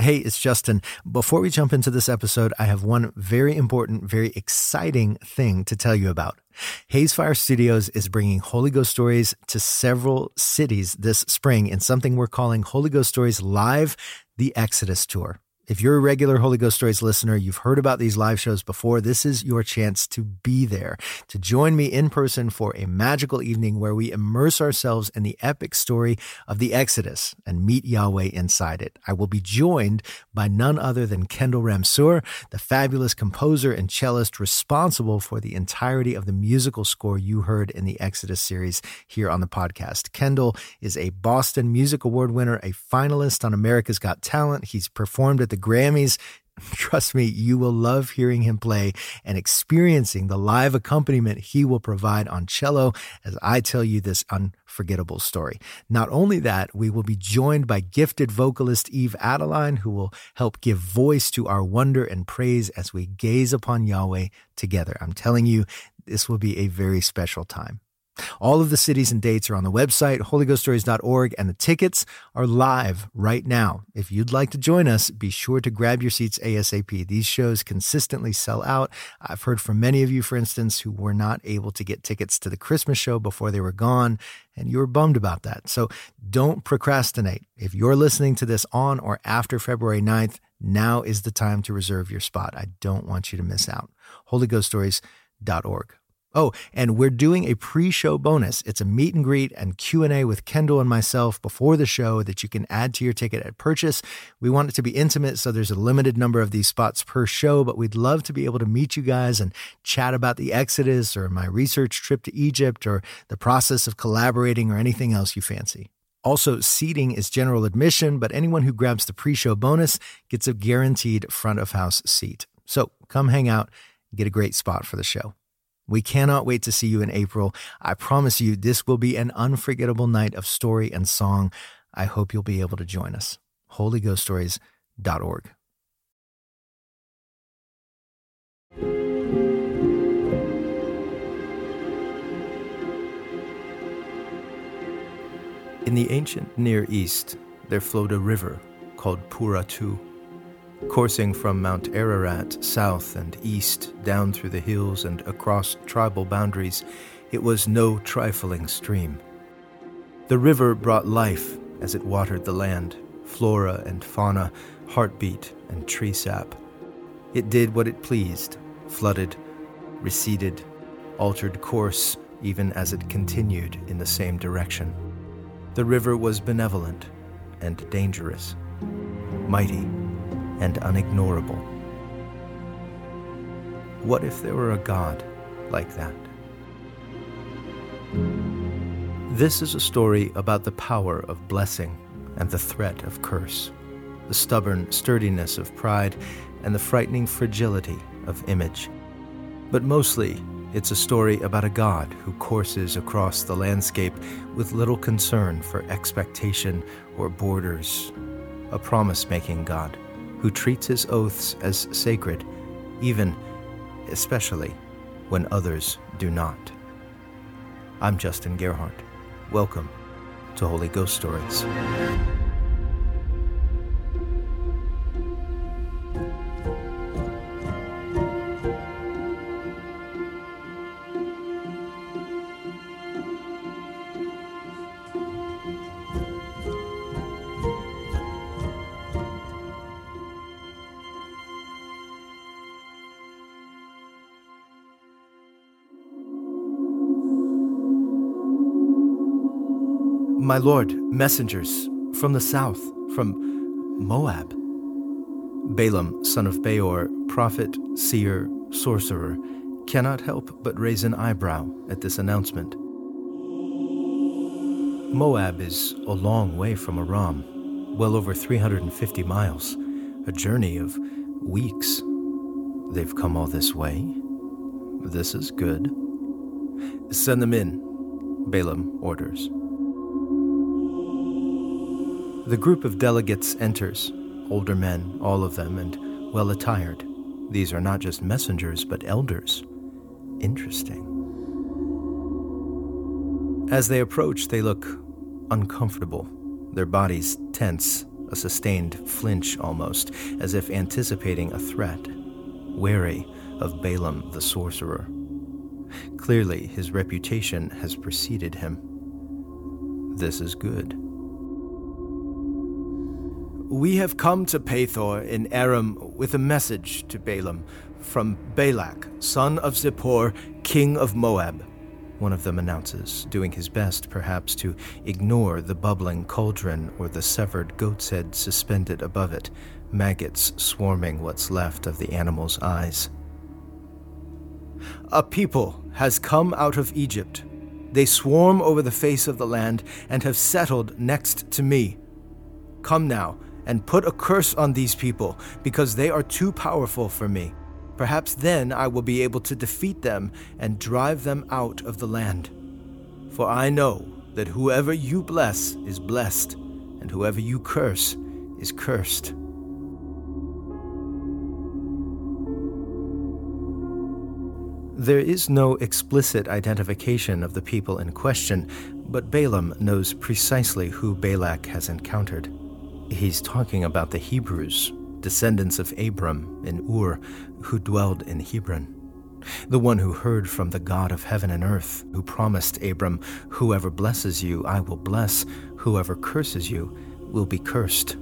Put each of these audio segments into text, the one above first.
Hey, it's Justin. Before we jump into this episode, I have one very important, very exciting thing to tell you about. Hazefire Studios is bringing Holy Ghost Stories to several cities this spring in something we're calling Holy Ghost Stories Live, the Exodus Tour. If you're a regular Holy Ghost Stories listener, you've heard about these live shows before. This is your chance to be there, to join me in person for a magical evening where we immerse ourselves in the epic story of the Exodus and meet Yahweh inside it. I will be joined by none other than Kendall Ramsour, the fabulous composer and cellist responsible for the entirety of the musical score you heard in the Exodus series here on the podcast. Kendall is a Boston Music Award winner, a finalist on America's Got Talent. He's performed at the Grammys. Trust me, you will love hearing him play and experiencing the live accompaniment he will provide on cello as I tell you this unforgettable story. Not only that, we will be joined by gifted vocalist Eve Adeline, who will help give voice to our wonder and praise as we gaze upon Yahweh together. I'm telling you, this will be a very special time. All of the cities and dates are on the website, holyghoststories.org, and the tickets are live right now. If you'd like to join us, be sure to grab your seats ASAP. These shows consistently sell out. I've heard from many of you, for instance, who were not able to get tickets to the Christmas show before they were gone, and you were bummed about that. So don't procrastinate. If you're listening to this on or after February 9th, now is the time to reserve your spot. I don't want you to miss out. holyghoststories.org. Oh, and we're doing a pre-show bonus. It's a meet and greet and Q&A with Kendall and myself before the show that you can add to your ticket at purchase. We want it to be intimate, so there's a limited number of these spots per show, but we'd love to be able to meet you guys and chat about the Exodus or my research trip to Egypt or the process of collaborating or anything else you fancy. Also, seating is general admission, but anyone who grabs the pre-show bonus gets a guaranteed front-of-house seat. So come hang out and get a great spot for the show. We cannot wait to see you in April. I promise you, this will be an unforgettable night of story and song. I hope you'll be able to join us. holyghoststories.org. In the ancient Near East, there flowed a river called Puratu. Coursing from Mount Ararat south and east, down through the hills and across tribal boundaries, it was no trifling stream. The river brought life as it watered the land, flora and fauna, heartbeat and tree sap. It did what it pleased, flooded, receded, altered course even as it continued in the same direction. The river was benevolent and dangerous, mighty and unignorable. What if there were a God like that? This is a story about the power of blessing and the threat of curse, the stubborn sturdiness of pride and the frightening fragility of image. But mostly, it's a story about a God who courses across the landscape with little concern for expectation or borders, a promise-making God who treats his oaths as sacred, even, especially, when others do not. I'm Justin Gerhardt. Welcome to Holy Ghost Stories. My lord, messengers from the south, from Moab. Balaam, son of Beor, prophet, seer, sorcerer, cannot help but raise an eyebrow at this announcement. Moab is a long way from Aram, well over 350 miles, a journey of weeks. They've come all this way. This is good. Send them in, Balaam orders. The group of delegates enters, older men, all of them, and well-attired. These are not just messengers, but elders. Interesting. As they approach, they look uncomfortable, their bodies tense, a sustained flinch almost, as if anticipating a threat, wary of Balaam the sorcerer. Clearly, his reputation has preceded him. This is good. "We have come to Pethor in Aram with a message to Balaam from Balak, son of Zippor, king of Moab," one of them announces, doing his best perhaps to ignore the bubbling cauldron or the severed goat's head suspended above it, maggots swarming what's left of the animal's eyes. "A people has come out of Egypt. They swarm over the face of the land and have settled next to me. Come now and put a curse on these people, because they are too powerful for me. Perhaps then I will be able to defeat them and drive them out of the land. For I know that whoever you bless is blessed, and whoever you curse is cursed." There is no explicit identification of the people in question, but Balaam knows precisely who Balak has encountered. He's talking about the Hebrews, descendants of Abram in Ur, who dwelled in Hebron. The one who heard from the God of heaven and earth, who promised Abram, "Whoever blesses you, I will bless. Whoever curses you will be cursed."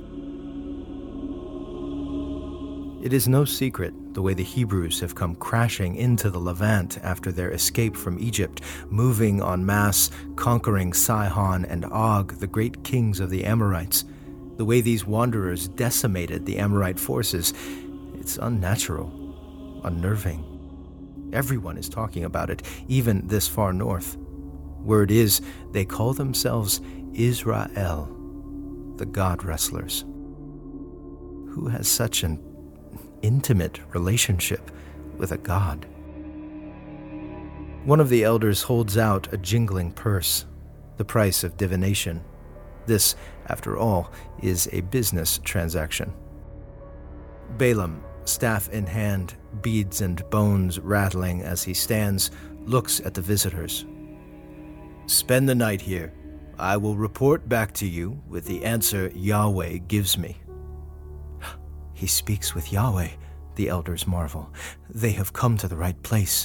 It is no secret the way the Hebrews have come crashing into the Levant after their escape from Egypt, moving en masse, conquering Sihon and Og, the great kings of the Amorites. The way these wanderers decimated the Amorite forces, it's unnatural, unnerving. Everyone is talking about it, even this far north. Word is, they call themselves Israel, the God wrestlers. Who has such an intimate relationship with a god? One of the elders holds out a jingling purse, the price of divination. This, after all, is a business transaction. Balaam, staff in hand, beads and bones rattling as he stands, looks at the visitors. "Spend the night here. I will report back to you with the answer Yahweh gives me." He speaks with Yahweh, the elders marvel. They have come to the right place.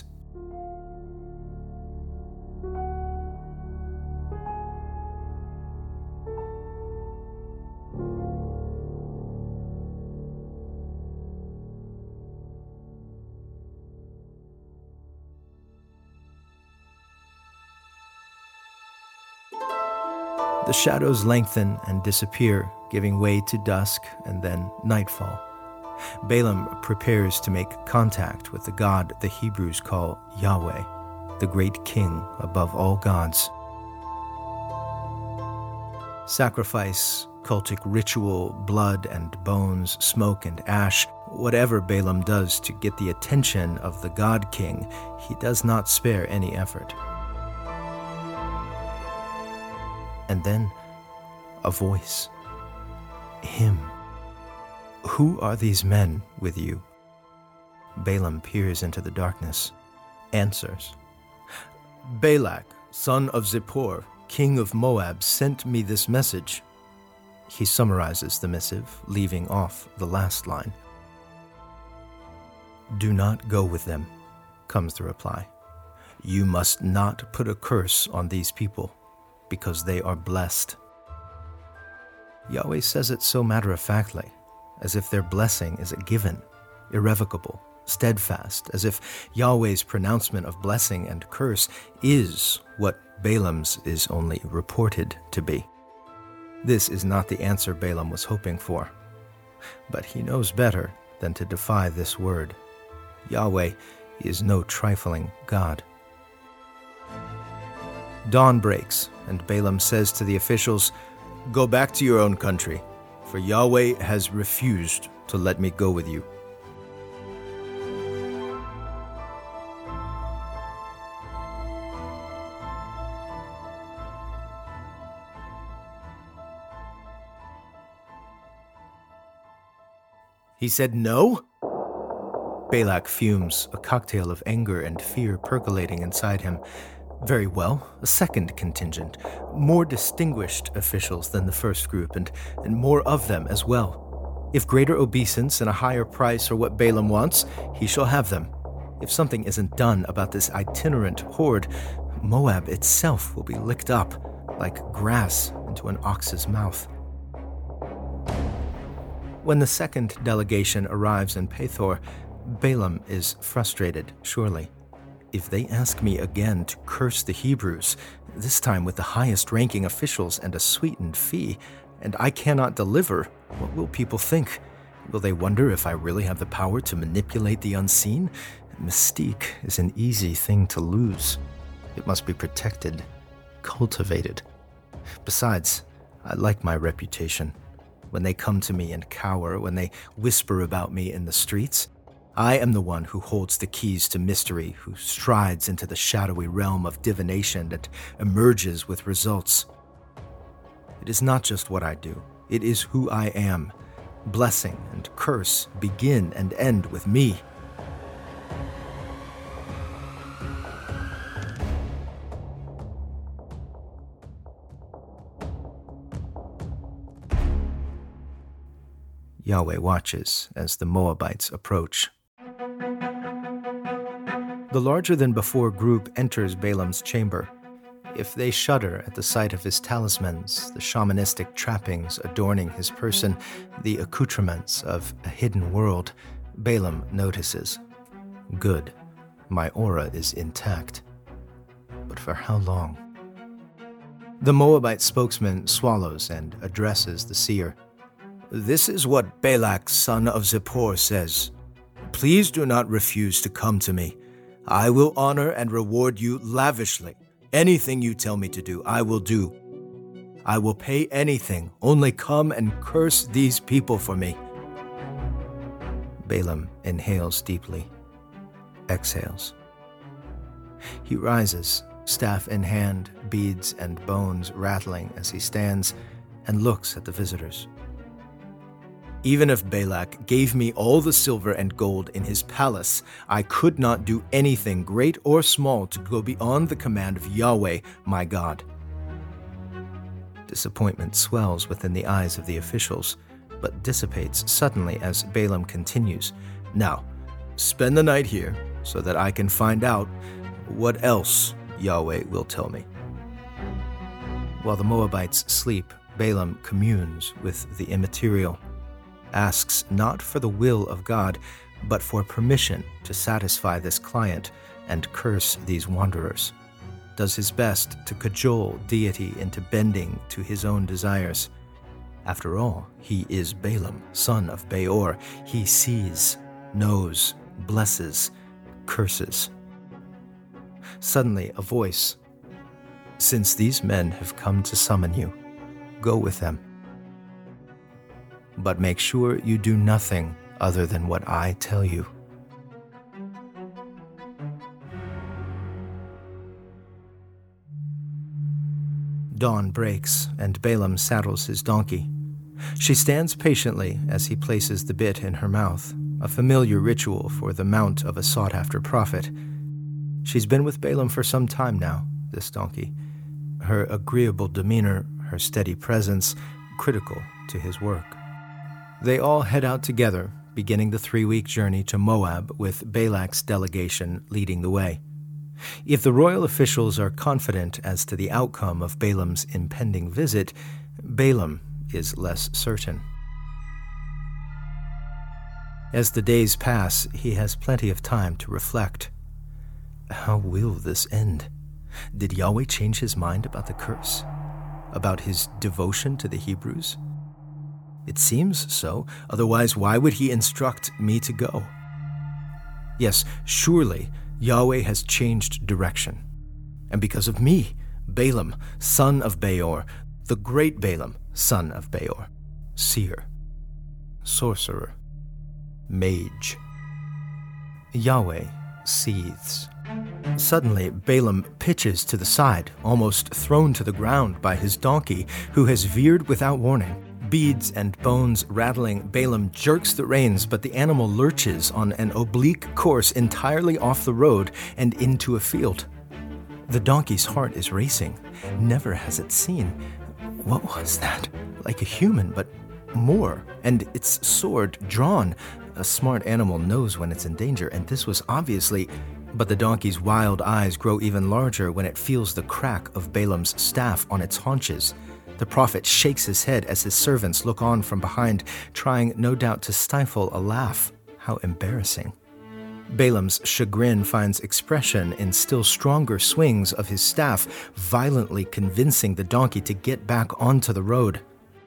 The shadows lengthen and disappear, giving way to dusk and then nightfall. Balaam prepares to make contact with the God the Hebrews call Yahweh, the great king above all gods. Sacrifice, cultic ritual, blood and bones, smoke and ash, whatever Balaam does to get the attention of the God King, he does not spare any effort. And then a voice. Him. "Who are these men with you?" Balaam peers into the darkness, answers. "Balak, son of Zippor, king of Moab, sent me this message." He summarizes the missive, leaving off the last line. "Do not go with them," comes the reply. "You must not put a curse on these people, because they are blessed." Yahweh says it so matter-of-factly, as if their blessing is a given, irrevocable, steadfast, as if Yahweh's pronouncement of blessing and curse is what Balaam's is only reported to be. This is not the answer Balaam was hoping for, but he knows better than to defy this word. Yahweh is no trifling God. Dawn breaks, and Balaam says to the officials, "Go back to your own country, for Yahweh has refused to let me go with you." He said no? Balak fumes, a cocktail of anger and fear percolating inside him. Very well, a second contingent, more distinguished officials than the first group, and more of them as well. If greater obeisance and a higher price are what Balaam wants, he shall have them. If something isn't done about this itinerant horde, Moab itself will be licked up like grass into an ox's mouth. When the second delegation arrives in Pethor, Balaam is frustrated, surely. If they ask me again to curse the Hebrews, this time with the highest-ranking officials and a sweetened fee, and I cannot deliver, what will people think? Will they wonder if I really have the power to manipulate the unseen? Mystique is an easy thing to lose. It must be protected, cultivated. Besides, I like my reputation. When they come to me and cower, when they whisper about me in the streets, I am the one who holds the keys to mystery, who strides into the shadowy realm of divination and emerges with results. It is not just what I do, it is who I am. Blessing and curse begin and end with me. Yahweh watches as the Moabites approach. The larger-than-before group enters Balaam's chamber. If they shudder at the sight of his talismans, the shamanistic trappings adorning his person, the accoutrements of a hidden world, Balaam notices. Good, my aura is intact. But for how long? The Moabite spokesman swallows and addresses the seer. This is what Balak, son of Zippor, says. Please do not refuse to come to me. I will honor and reward you lavishly. Anything you tell me to do, I will do. I will pay anything. Only come and curse these people for me. Balaam inhales deeply, exhales. He rises, staff in hand, beads and bones rattling as he stands and looks at the visitors. Even if Balak gave me all the silver and gold in his palace, I could not do anything great or small to go beyond the command of Yahweh, my God. Disappointment swells within the eyes of the officials, but dissipates suddenly as Balaam continues. Now, spend the night here so that I can find out what else Yahweh will tell me. While the Moabites sleep, Balaam communes with the immaterial, asks not for the will of God, but for permission to satisfy this client and curse these wanderers, does his best to cajole deity into bending to his own desires. After all, he is Balaam, son of Beor. He sees, knows, blesses, curses. Suddenly, a voice, "Since these men have come to summon you, go with them. But make sure you do nothing other than what I tell you." Dawn breaks, and Balaam saddles his donkey. She stands patiently as he places the bit in her mouth, a familiar ritual for the mount of a sought-after prophet. She's been with Balaam for some time now, this donkey. Her agreeable demeanor, her steady presence, critical to his work. They all head out together, beginning the 3-week journey to Moab with Balak's delegation leading the way. If the royal officials are confident as to the outcome of Balaam's impending visit, Balaam is less certain. As the days pass, he has plenty of time to reflect. How will this end? Did Yahweh change his mind about the curse? About his devotion to the Hebrews? It seems so, otherwise why would he instruct me to go? Yes, surely Yahweh has changed direction. And because of me, Balaam, son of Beor, the great Balaam, son of Beor, seer, sorcerer, mage. Yahweh seethes. Suddenly, Balaam pitches to the side, almost thrown to the ground by his donkey, who has veered without warning. Beads and bones rattling, Balaam jerks the reins, but the animal lurches on an oblique course entirely off the road and into a field. The donkey's heart is racing. Never has it seen. What was that? Like a human, but more. And its sword drawn. A smart animal knows when it's in danger, and this was obviously... But the donkey's wild eyes grow even larger when it feels the crack of Balaam's staff on its haunches. The prophet shakes his head as his servants look on from behind, trying no doubt to stifle a laugh. How embarrassing. Balaam's chagrin finds expression in still stronger swings of his staff, violently convincing the donkey to get back onto the road.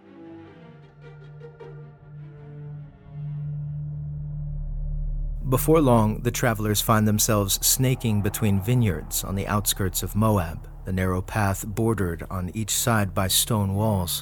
Before long, the travelers find themselves snaking between vineyards on the outskirts of Moab, the narrow path bordered on each side by stone walls.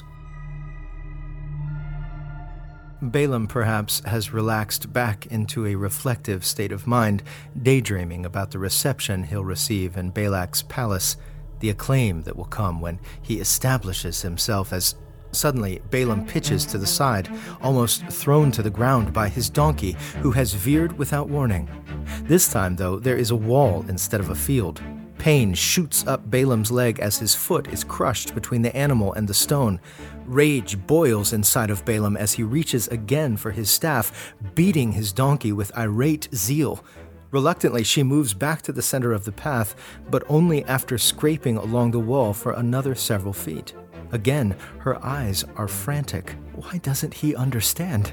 Balaam perhaps has relaxed back into a reflective state of mind, daydreaming about the reception he'll receive in Balak's palace, the acclaim that will come when he establishes himself as... Suddenly, Balaam pitches to the side, almost thrown to the ground by his donkey, who has veered without warning. This time, though, there is a wall instead of a field. Pain shoots up Balaam's leg as his foot is crushed between the animal and the stone. Rage boils inside of Balaam as he reaches again for his staff, beating his donkey with irate zeal. Reluctantly, she moves back to the center of the path, but only after scraping along the wall for another several feet. Again, her eyes are frantic. Why doesn't he understand?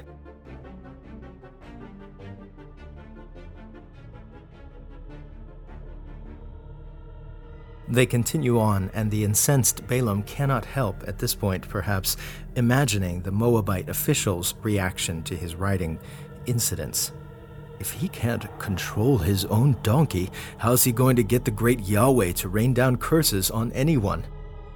They continue on, and the incensed Balaam cannot help, at this point perhaps, imagining the Moabite official's reaction to his riding incidents. If he can't control his own donkey, how's he going to get the great Yahweh to rain down curses on anyone?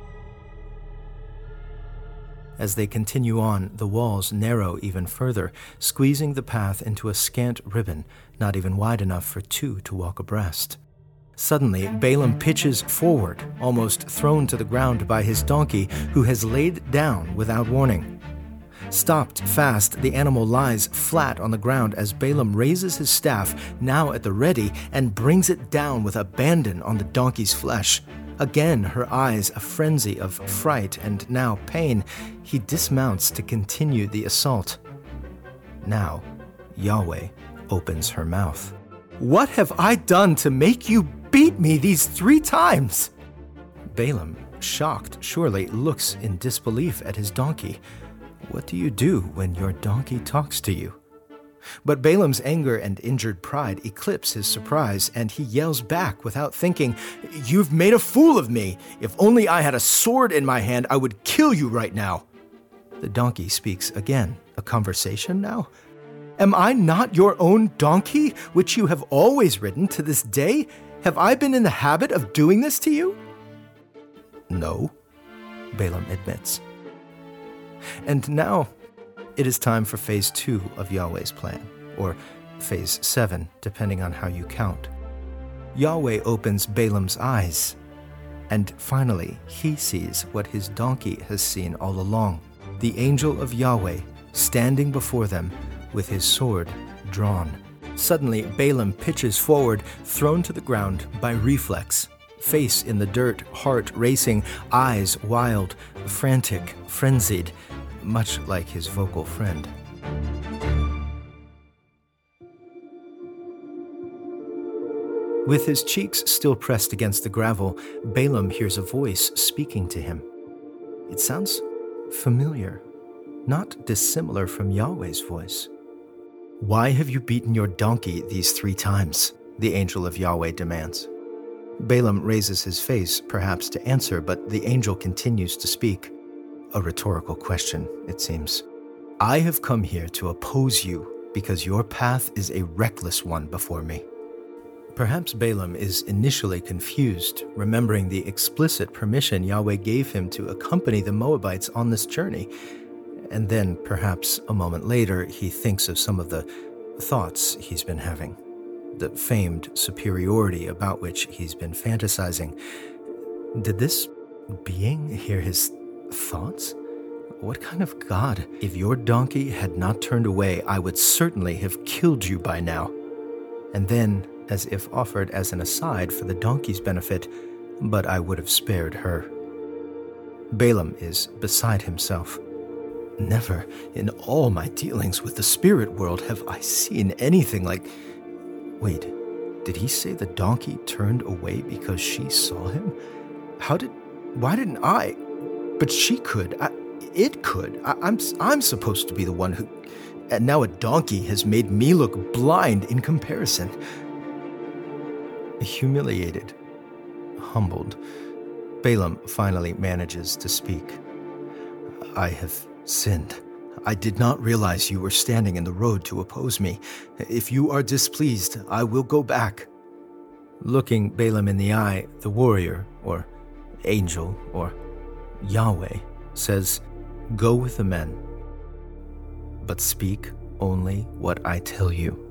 As they continue on, the walls narrow even further, squeezing the path into a scant ribbon, not even wide enough for two to walk abreast. Suddenly, Balaam pitches forward, almost thrown to the ground by his donkey, who has laid down without warning. Stopped fast, the animal lies flat on the ground as Balaam raises his staff, now at the ready, and brings it down with abandon on the donkey's flesh. Again, her eyes a frenzy of fright and now pain. He dismounts to continue the assault. Now, Yahweh opens her mouth. "What have I done to make you beat me these 3 times?" Balaam, shocked surely, looks in disbelief at his donkey. What do you do when your donkey talks to you? But Balaam's anger and injured pride eclipse his surprise, and he yells back without thinking, "You've made a fool of me! If only I had a sword in my hand, I would kill you right now!" The donkey speaks again. A conversation now? "Am I not your own donkey, which you have always ridden to this day? Have I been in the habit of doing this to you?" "No," Balaam admits. And now, it is time for phase 2 of Yahweh's plan, or phase 7, depending on how you count. Yahweh opens Balaam's eyes, and finally he sees what his donkey has seen all along. The angel of Yahweh standing before them with his sword drawn. Suddenly, Balaam pitches forward, thrown to the ground by reflex. Face in the dirt, heart racing, eyes wild, frantic, frenzied, much like his vocal friend. With his cheeks still pressed against the gravel, Balaam hears a voice speaking to him. It sounds familiar, not dissimilar from Yahweh's voice. "Why have you beaten your donkey these 3 times?" the angel of Yahweh demands. Balaam raises his face, perhaps to answer, but the angel continues to speak. A rhetorical question, it seems. "I have come here to oppose you because your path is a reckless one before me." Perhaps Balaam is initially confused, remembering the explicit permission Yahweh gave him to accompany the Moabites on this journey. And then, perhaps a moment later, he thinks of some of the thoughts he's been having, the famed superiority about which he's been fantasizing. Did this being hear his thoughts? What kind of God? "If your donkey had not turned away, I would certainly have killed you by now." And then, as if offered as an aside for the donkey's benefit, but I would have spared her. Balaam is beside himself. Never in all my dealings with the spirit world have I seen anything like... Wait, did he say the donkey turned away because she saw him? Why didn't I? But she could. It could. I'm supposed to be the one who... And now a donkey has made me look blind in comparison. Humiliated, humbled, Balaam finally manages to speak. I have sinned. I did not realize you were standing in the road to oppose me. If you are displeased, I will go back. Looking Balaam in the eye, the warrior, or angel, or Yahweh, says, Go with the men, but speak only what I tell you.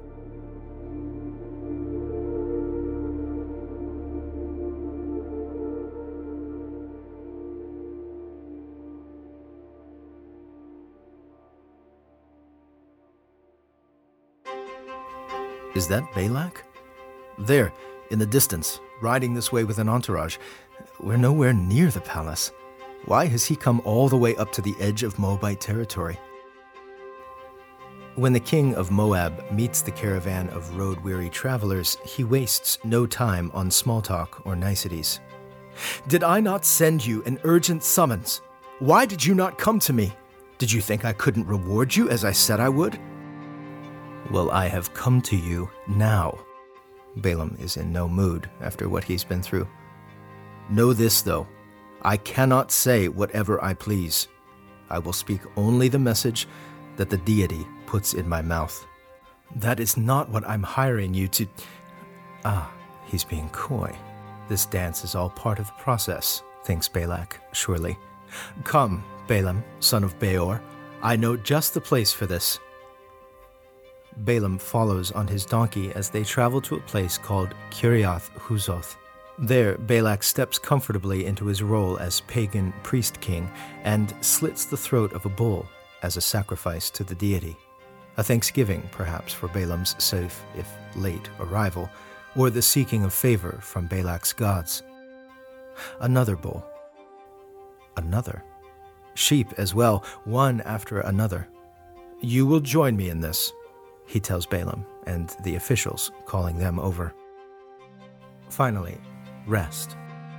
Is that Balak? There, in the distance, riding this way with an entourage. We're nowhere near the palace. Why has he come all the way up to the edge of Moabite territory? When the king of Moab meets the caravan of road-weary travelers, he wastes no time on small talk or niceties. Did I not send you an urgent summons? Why did you not come to me? Did you think I couldn't reward you as I said I would? Well, I have come to you now. Balaam is in no mood after what he's been through. Know this, though. I cannot say whatever I please. I will speak only the message that the deity puts in my mouth. That is not what I'm hiring you to... He's being coy. This dance is all part of the process, thinks Balak, surely. Come, Balaam, son of Beor. I know just the place for this. Balaam follows on his donkey as they travel to a place called Kiriath Huzoth. There, Balak steps comfortably into his role as pagan priest-king and slits the throat of a bull as a sacrifice to the deity. A thanksgiving, perhaps, for Balaam's safe, if late, arrival, or the seeking of favor from Balak's gods. Another bull. Another. Sheep as well, one after another. You will join me in this, he tells Balaam and the officials, calling them over. Finally, rest.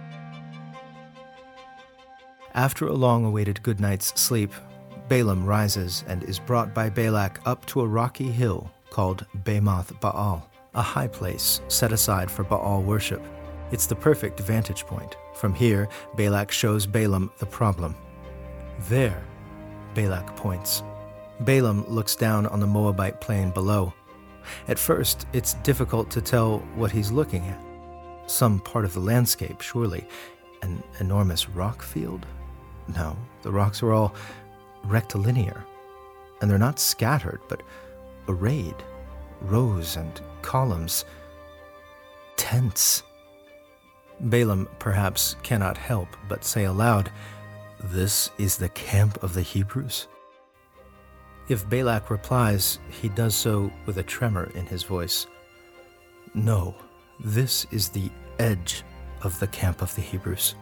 After a long-awaited good night's sleep, Balaam rises and is brought by Balak up to a rocky hill called Bamoth Baal, a high place set aside for Baal worship. It's the perfect vantage point. From here, Balak shows Balaam the problem. There, Balak points. Balaam looks down on the Moabite plain below. At first, it's difficult to tell what he's looking at. Some part of the landscape, surely. An enormous rock field? No, the rocks are all rectilinear. And they're not scattered, but arrayed. Rows and columns. Tents. Balaam perhaps cannot help but say aloud, "This is the camp of the Hebrews?" If Balak replies, he does so with a tremor in his voice. No, this is the edge of the camp of the Hebrews.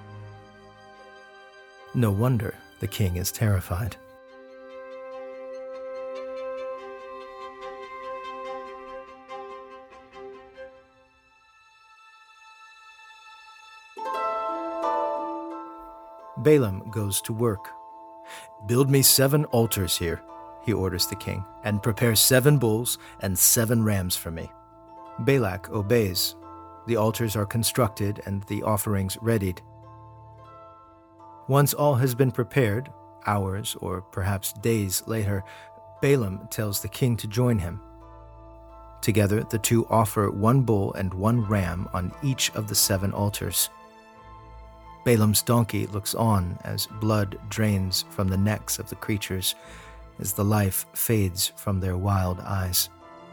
No wonder the king is terrified. Balaam goes to work. "Build me 7 altars here," he orders the king, "and prepare 7 bulls and 7 rams for me." Balak obeys. The altars are constructed and the offerings readied. Once all has been prepared, hours or perhaps days later, Balaam tells the king to join him. Together, the two offer 1 bull and 1 ram on each of the 7 altars. Balaam's donkey looks on as blood drains from the necks of the creatures, as the life fades from their wild eyes.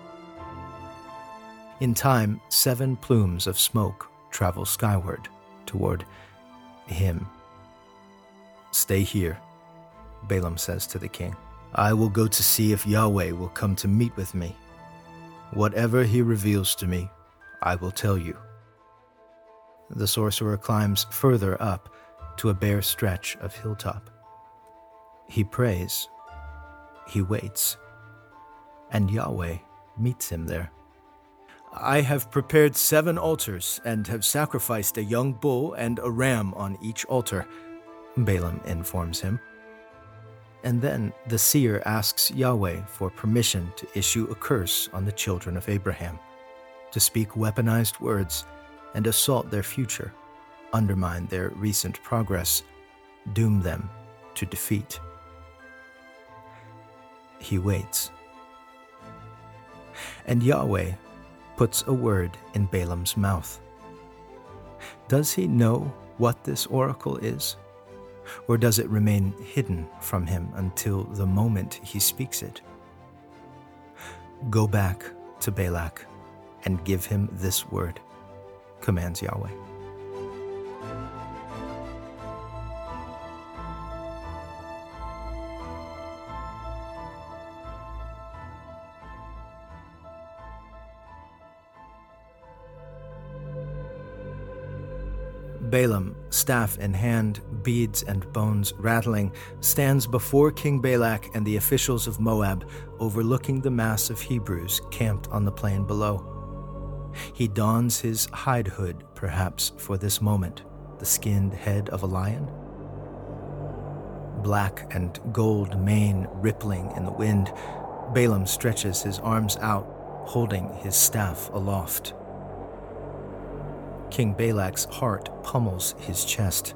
In time, 7 plumes of smoke travel skyward toward him. "Stay here," Balaam says to the king. "I will go to see if Yahweh will come to meet with me. Whatever he reveals to me, I will tell you." The sorcerer climbs further up to a bare stretch of hilltop. He prays. He waits. And Yahweh meets him there. "I have prepared 7 altars and have sacrificed a young bull and a ram on each altar," Balaam informs him. And then the seer asks Yahweh for permission to issue a curse on the children of Abraham, to speak weaponized words and assault their future, undermine their recent progress, doom them to defeat. He waits. And Yahweh puts a word in Balaam's mouth. Does he know what this oracle is? Or does it remain hidden from him until the moment he speaks it? "Go back to Balak and give him this word," commands Yahweh. Balaam, staff in hand, beads and bones rattling, stands before King Balak and the officials of Moab, overlooking the mass of Hebrews camped on the plain below. He dons his hide hood, perhaps for this moment, the skinned head of a lion. Black and gold mane rippling in the wind, Balaam stretches his arms out, holding his staff aloft. King Balak's heart pummels his chest.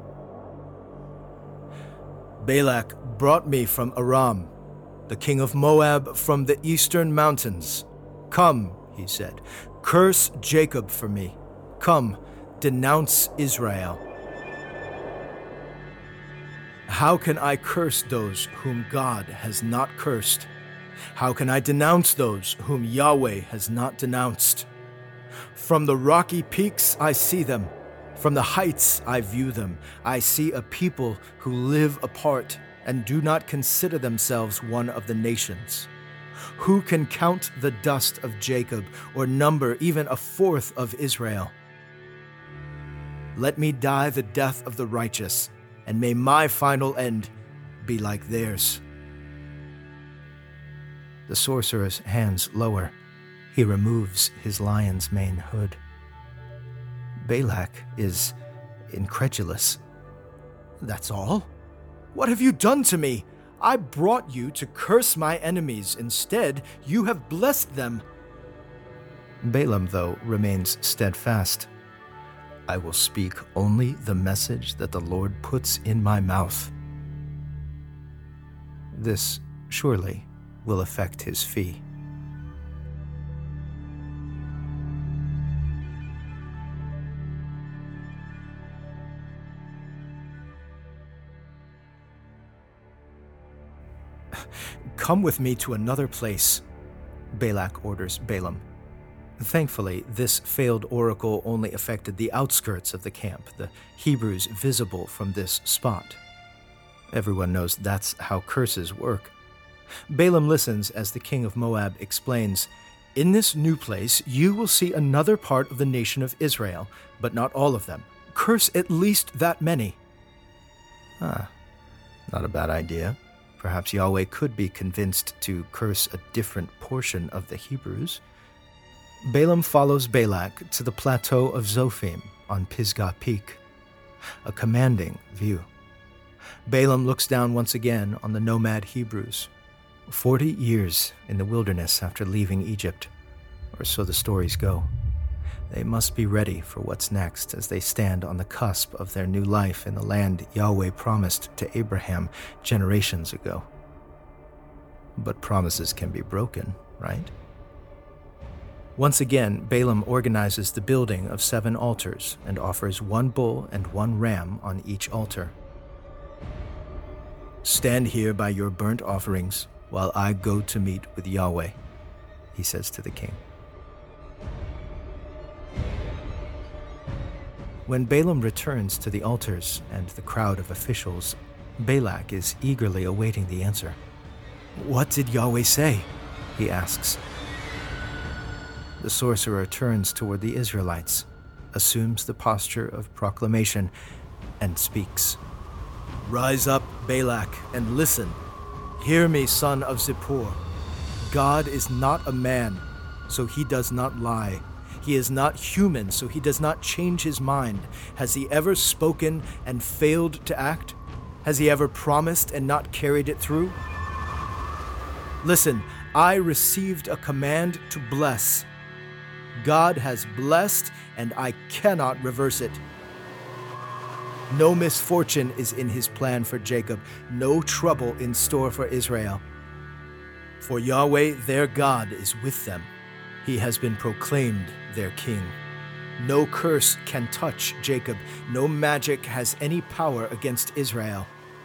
"Balak brought me from Aram, the king of Moab from the eastern mountains. Come," he said, "curse Jacob for me. Come, denounce Israel." "How can I curse those whom God has not cursed? How can I denounce those whom Yahweh has not denounced? From the rocky peaks I see them. From the heights I view them. I see a people who live apart and do not consider themselves one of the nations. Who can count the dust of Jacob or number even a fourth of Israel? Let me die the death of the righteous, and may my final end be like theirs." The sorcerer's hands lower. He removes his lion's mane hood. Balak is incredulous. "That's all? What have you done to me? I brought you to curse my enemies. Instead, you have blessed them." Balaam, though, remains steadfast. "I will speak only the message that the Lord puts in my mouth." This surely will affect his fee. "Come with me to another place," Balak orders Balaam. Thankfully, this failed oracle only affected the outskirts of the camp, the Hebrews visible from this spot. Everyone knows that's how curses work. Balaam listens as the king of Moab explains, "In this new place you will see another part of the nation of Israel, but not all of them. Curse at least that many." Not a bad idea. Perhaps Yahweh could be convinced to curse a different portion of the Hebrews. Balaam follows Balak to the plateau of Zophim on Pisgah Peak, a commanding view. Balaam looks down once again on the nomad Hebrews, 40 years in the wilderness after leaving Egypt, or so the stories go. They must be ready for what's next as they stand on the cusp of their new life in the land Yahweh promised to Abraham generations ago. But promises can be broken, right? Once again, Balaam organizes the building of 7 altars and offers 1 bull and 1 ram on each altar. "Stand here by your burnt offerings while I go to meet with Yahweh," he says to the king. When Balaam returns to the altars and the crowd of officials, Balak is eagerly awaiting the answer. "What did Yahweh say?" he asks. The sorcerer turns toward the Israelites, assumes the posture of proclamation and speaks. "Rise up, Balak, and listen. Hear me, son of Zippor. God is not a man, so he does not lie. He is not human, so he does not change his mind. Has he ever spoken and failed to act? Has he ever promised and not carried it through? Listen, I received a command to bless. God has blessed, and I cannot reverse it. No misfortune is in his plan for Jacob, no trouble in store for Israel. For Yahweh, their God, is with them. He has been proclaimed their king. No curse can touch Jacob. No magic has any power against Israel.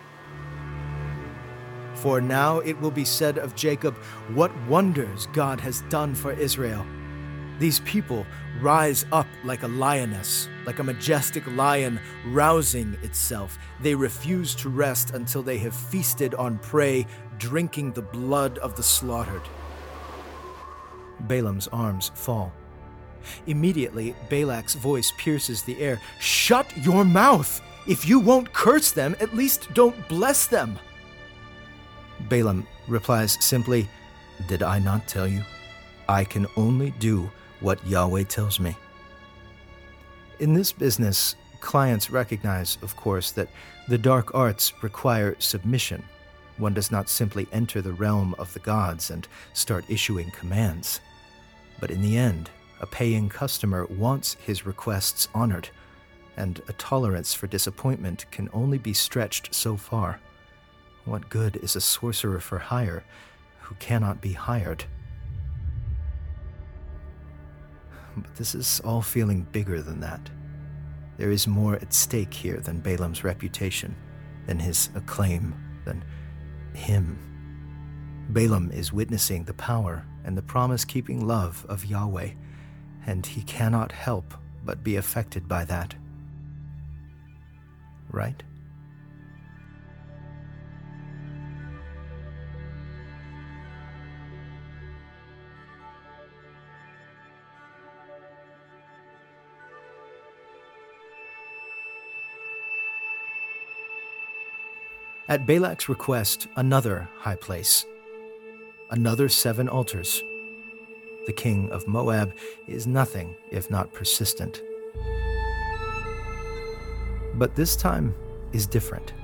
For now it will be said of Jacob, what wonders God has done for Israel. These people rise up like a lioness, like a majestic lion rousing itself. They refuse to rest until they have feasted on prey, drinking the blood of the slaughtered." Balaam's arms fall. Immediately, Balak's voice pierces the air. "Shut your mouth! If you won't curse them, at least don't bless them." Balaam replies simply, "Did I not tell you? I can only do what Yahweh tells me." In this business, clients recognize, of course, that the dark arts require submission. One does not simply enter the realm of the gods and start issuing commands. But in the end, a paying customer wants his requests honored, and a tolerance for disappointment can only be stretched so far. What good is a sorcerer for hire who cannot be hired? But this is all feeling bigger than that. There is more at stake here than Balaam's reputation, than his acclaim, than him. Balaam is witnessing the power and the promise-keeping love of Yahweh, and he cannot help but be affected by that. Right? At Balak's request, another high place, another 7 altars. The king of Moab is nothing if not persistent. But this time is different.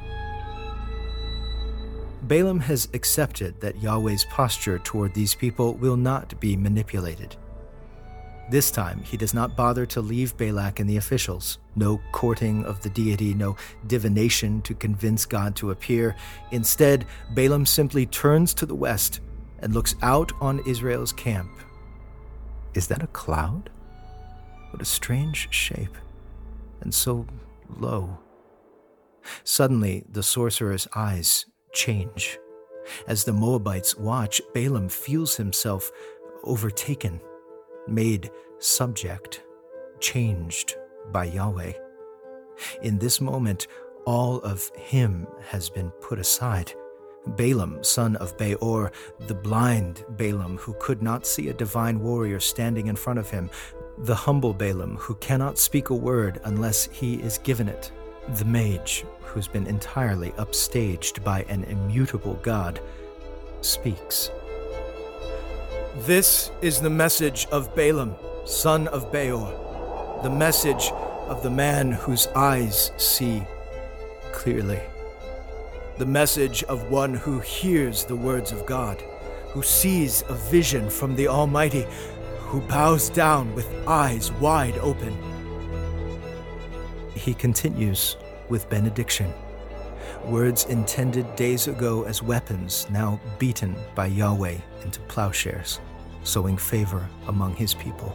Balaam has accepted that Yahweh's posture toward these people will not be manipulated. This time, he does not bother to leave Balak and the officials. No courting of the deity, no divination to convince God to appear. Instead, Balaam simply turns to the west and looks out on Israel's camp. Is that a cloud? What a strange shape, and so low. Suddenly, the sorcerer's eyes change. As the Moabites watch, Balaam feels himself overtaken, made subject, changed by Yahweh. In this moment, all of him has been put aside. Balaam, son of Beor, the blind Balaam who could not see a divine warrior standing in front of him, the humble Balaam who cannot speak a word unless he is given it, the mage who's been entirely upstaged by an immutable God, speaks. "This is the message of Balaam, son of Beor, the message of the man whose eyes see clearly, the message of one who hears the words of God, who sees a vision from the Almighty, who bows down with eyes wide open." He continues with benediction, words intended days ago as weapons, now beaten by Yahweh into plowshares, sowing favor among his people.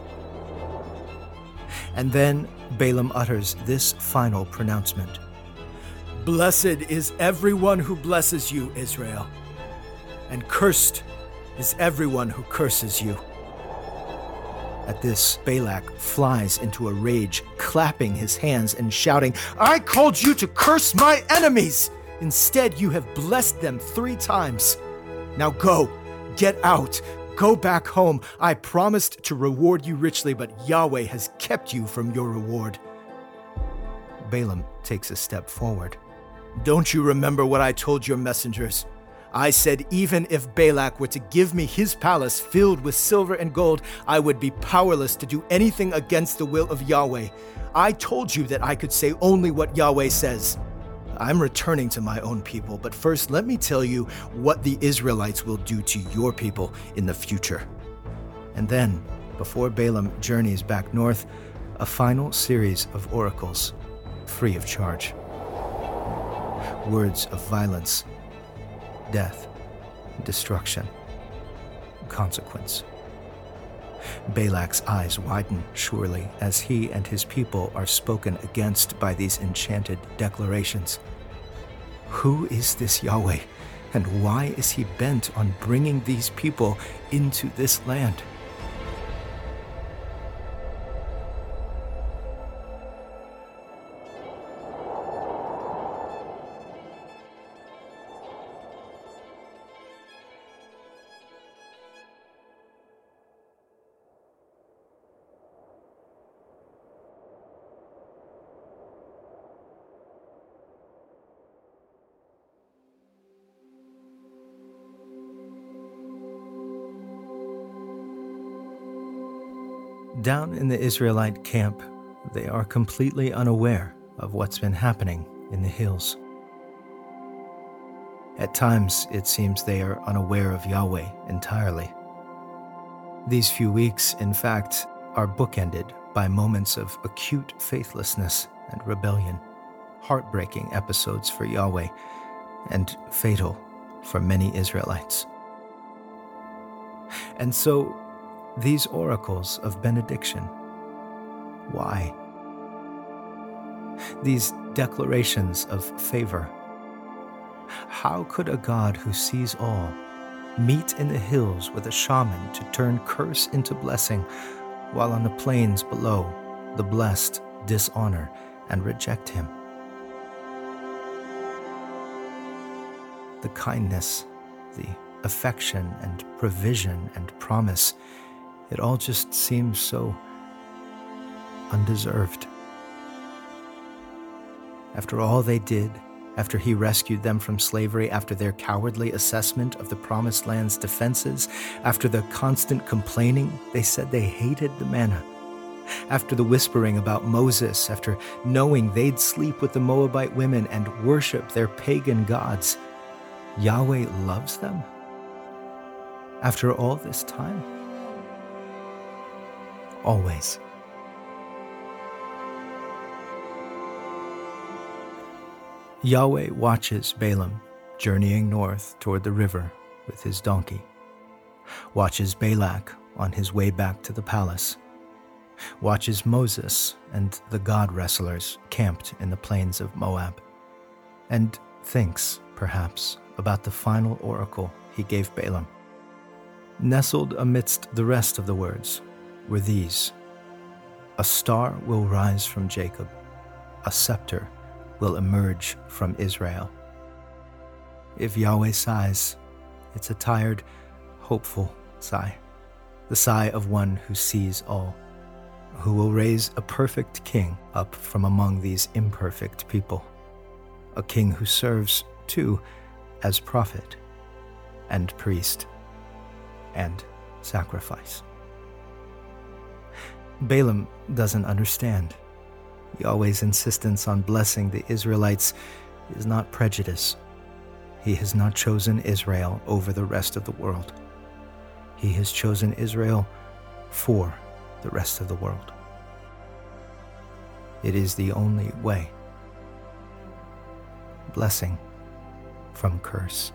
And then Balaam utters this final pronouncement: "Blessed is everyone who blesses you, Israel, and cursed is everyone who curses you." At this, Balak flies into a rage, clapping his hands and shouting, "I called you to curse my enemies! Instead, you have blessed them 3 times. Now go, get out, Go back home. I promised to reward you richly, but Yahweh has kept you from your reward." Balaam takes a step forward. "Don't you remember what I told your messengers? I said even if Balak were to give me his palace filled with silver and gold, I would be powerless to do anything against the will of Yahweh. I told you that I could say only what Yahweh says. I'm returning to my own people, but first let me tell you what the Israelites will do to your people in the future." And then, before Balaam journeys back north, a final series of oracles, free of charge. Words of violence, death, destruction, consequence. Balak's eyes widen surely as he and his people are spoken against by these enchanted declarations. Who is this Yahweh, and why is he bent on bringing these people into this land? Down in the Israelite camp, they are completely unaware of what's been happening in the hills. At times, it seems they are unaware of Yahweh entirely. These few weeks, in fact, are bookended by moments of acute faithlessness and rebellion, heartbreaking episodes for Yahweh, and fatal for many Israelites. And so, these oracles of benediction, why? These declarations of favor. How could a God who sees all meet in the hills with a shaman to turn curse into blessing, while on the plains below the blessed dishonor and reject him? The kindness, the affection and provision and promise, it all just seems so undeserved. After all they did, after he rescued them from slavery, after their cowardly assessment of the Promised Land's defenses, after the constant complaining, they said they hated the manna. After the whispering about Moses, after knowing they'd sleep with the Moabite women and worship their pagan gods, Yahweh loves them? After all this time? Always. Yahweh watches Balaam journeying north toward the river with his donkey, watches Balak on his way back to the palace, watches Moses and the god wrestlers camped in the plains of Moab, and thinks, perhaps, about the final oracle he gave Balaam. Nestled amidst the rest of the words were these: "A star will rise from Jacob, a scepter will emerge from Israel." If Yahweh sighs, it's a tired, hopeful sigh, the sigh of one who sees all, who will raise a perfect king up from among these imperfect people, a king who serves, too, as prophet and priest and sacrifice. Balaam doesn't understand. Yahweh's insistence on blessing the Israelites is not prejudice. He has not chosen Israel over the rest of the world. He has chosen Israel for the rest of the world. It is the only way. Blessing from curse.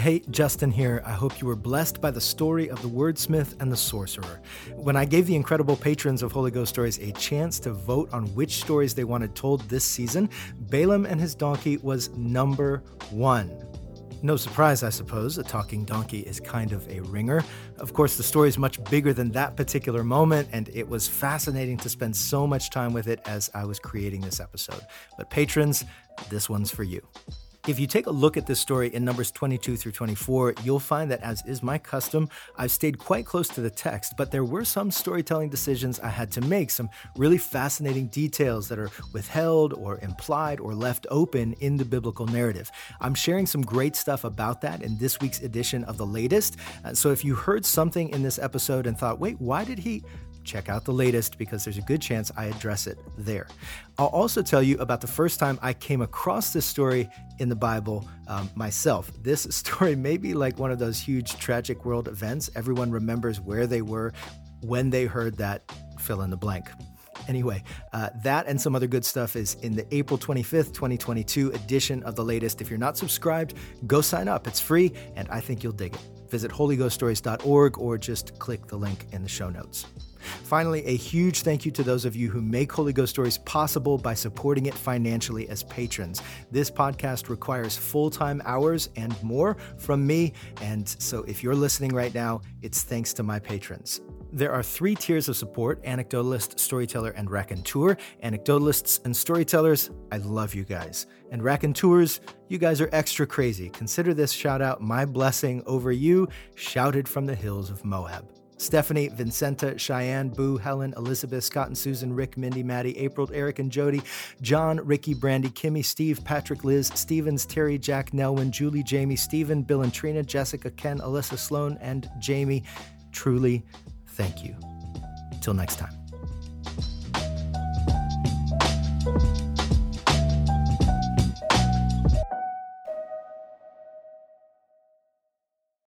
Hey, Justin here. I hope you were blessed by the story of the wordsmith and the sorcerer. When I gave the incredible patrons of Holy Ghost Stories a chance to vote on which stories they wanted told this season, Balaam and his donkey was number 1. No surprise, I suppose. A talking donkey is kind of a ringer. Of course, the story is much bigger than that particular moment, and it was fascinating to spend so much time with it as I was creating this episode. But patrons, this one's for you. If you take a look at this story in Numbers 22 through 24, you'll find that, as is my custom, I've stayed quite close to the text, but there were some storytelling decisions I had to make, some really fascinating details that are withheld or implied or left open in the biblical narrative. I'm sharing some great stuff about that in this week's edition of The Latest. So if you heard something in this episode and thought, wait, why did he... Check out The Latest, because there's a good chance I address it there. I'll also tell you about the first time I came across this story in the Bible myself. This story may be like one of those huge tragic world events. Everyone remembers where they were when they heard that fill in the blank. Anyway, that and some other good stuff is in the April 25th, 2022 edition of The Latest. If you're not subscribed, go sign up. It's free, and I think you'll dig it. Visit holyghoststories.org or just click the link in the show notes. Finally, a huge thank you to those of you who make Holy Ghost Stories possible by supporting it financially as patrons. This podcast requires full-time hours and more from me, and so if you're listening right now, it's thanks to my patrons. There are 3 tiers of support: anecdotalist, storyteller, and raconteur. Anecdotalists and storytellers, I love you guys. And raconteurs, you guys are extra crazy. Consider this shout out my blessing over you, shouted from the hills of Moab. Stephanie, Vincenta, Cheyenne, Boo, Helen, Elizabeth, Scott and Susan, Rick, Mindy, Maddie, April, Eric and Jody, John, Ricky, Brandy, Kimmy, Steve, Patrick, Liz, Stevens, Terry, Jack, Nelwyn, Julie, Jamie, Stephen, Bill and Trina, Jessica, Ken, Alyssa, Sloan, and Jamie. Truly, thank you. Till next time.